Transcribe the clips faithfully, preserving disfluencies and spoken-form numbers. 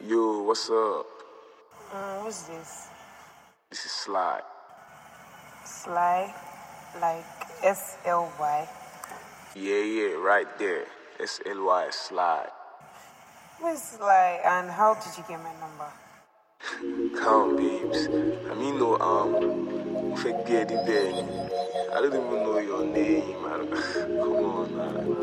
Yo, what's up? Mm, what's this? This is Sly. Sly? Like S L Y? Yeah, yeah, right there. S L Y, Sly. Where's Sly, and how did you get my number? Come, babes. I mean, no, um, forget it then. I don't even know your name, man. Come on,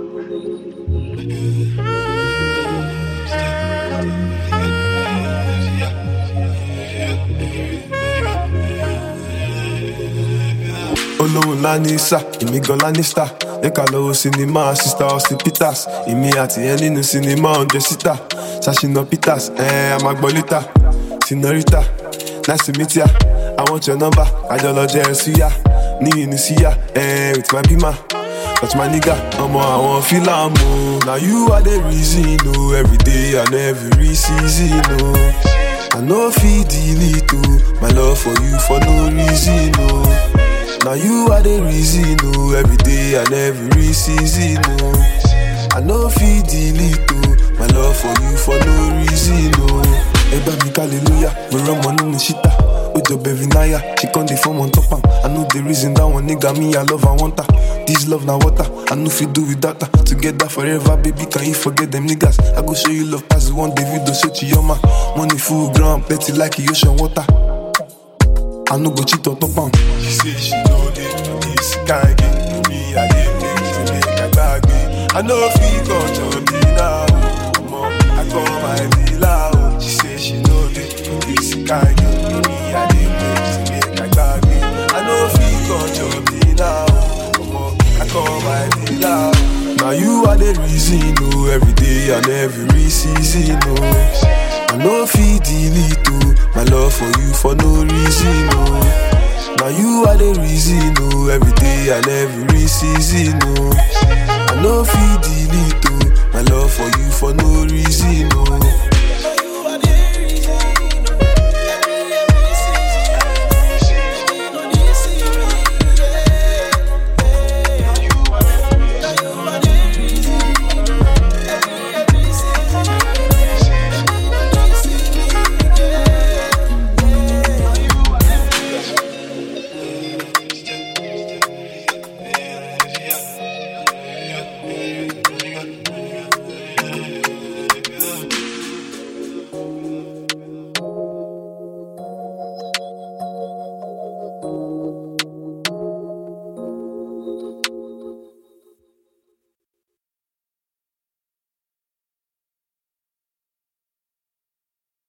Olówó ńlá ní sá, èmi gan Lannister. Ẹ̀ka lọ́wọ́ sinimá, sista Austin Peters. Èmi àti ẹ nínú sinimá hundred sita. Ṣàṣìnà Peters, ẹ̀ a máa gbọ́ lítà. Senorita, nice to meet ya. I want your number, àjọlọ́jẹ́ ẹ̀ súyà. Ní ìnísíyà, ẹ̀ with my bima. Touch my nigga, ọmọ àwọn fílà mú. Now you are the reason, oh, every day and every season, oh. I no fit delete, oh, my love for you for no reason, oh. Now you are the reason, oh, every day and every season, oh. I no fit delete, oh, my love for you for no reason, oh. Eba mi hallelujah, we run money in the shita. Ojo Bevinaya, she come the form on top am. I know the reason that one nigga me, I love, I want her. This love na water, I know if you do without her. Together forever, baby, can you forget them niggas? I go show you love pass the one David, do show Chiyoma. Money full ground, plenty like the ocean water. I no go cheat on top am. She say she know this kind game. Me, I dey make she make I bag me. I know if you go to me now, mom, I call my dealer. She say she know this kind game. Me, I dey make she make I bag me. I know if you go to me now, mom, I call my dealer. Now you are the reason, oh, every day and every season, oh. I no fit delete, oh, my love for you for no reason, oh. Now you are the reason, oh, every day and every season, oh. I no fit delete, oh,